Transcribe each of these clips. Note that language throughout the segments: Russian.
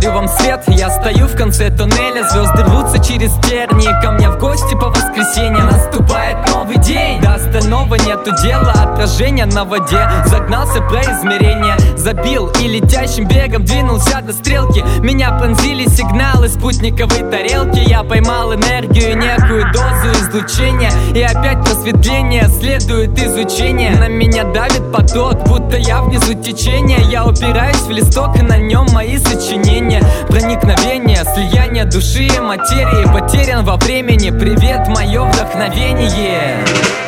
Говорю вам свет, я стою в конце туннеля. Звезды рвутся через тернии ко мне в гости по воскресеньям. Наступает новый день, до остального нету дела. Отражение на воде, загнался про измерение. Забил и летящим бегом двинулся до стрелки. Меня пронзили сигналы спутниковой тарелки. Я поймал энергию, некую дозу излучения. И опять просветление, следует изучение. На меня давит поток, будто я внизу течения. Я упираюсь в листок, и на нем мои сочинения. Проникновение, слияние души и материи. Потерян во времени, привет, мое вдохновение.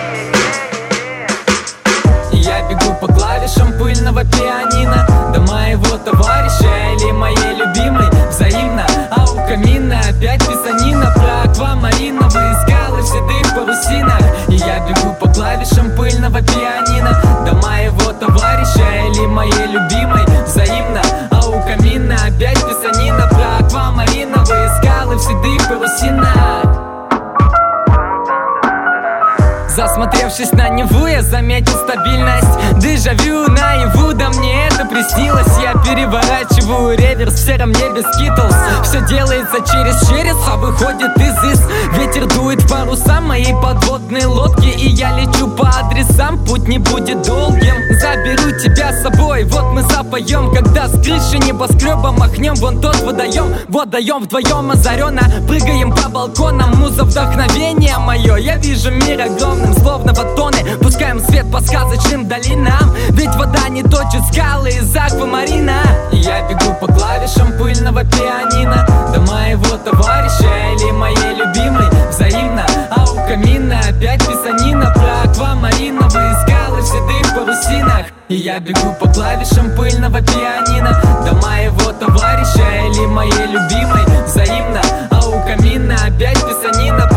Я бегу по клавишам пыльного пианино до моего товарища или моей любимой. Взаимно, а у камина опять писанина про аквамариновые скалы в седых парусинах. И я бегу по клавишам пыльного пианино до моего товарища или моей любимой. Взаимно, а у камина опять писанина про аквамариновые скалы в седых парусинах. Засмотревшись на Неву, я заметил стабильность. Дежавю наяву, да мне это приснилось. Я переворачиваю реверс в сером небе Скитлс. Все делается через, а выходит из. Ветер дует в паруса моей подводной лодки, и я лечу по адресам, путь не будет долгим. Заберу тебя с собой, вот мы запоем, когда с крыши небоскреба махнем вон тот водоем. Вот даем вдвоем озаренно, прыгаем по балконам. Муза вдохновение мое, я вижу мир огромным, словно фотоны, пускаем свет по сказочным долинам. Ведь вода не точит скалы из аквамарина. И я бегу по клавишам пыльного пианино до моего товарища или моей любимой. Взаимно, а у камина опять писанина про аквамариновые скалы в седых парусинах. И я бегу по клавишам пыльного пианино до моего товарища или моей любимой. Взаимно, а у камина опять писанина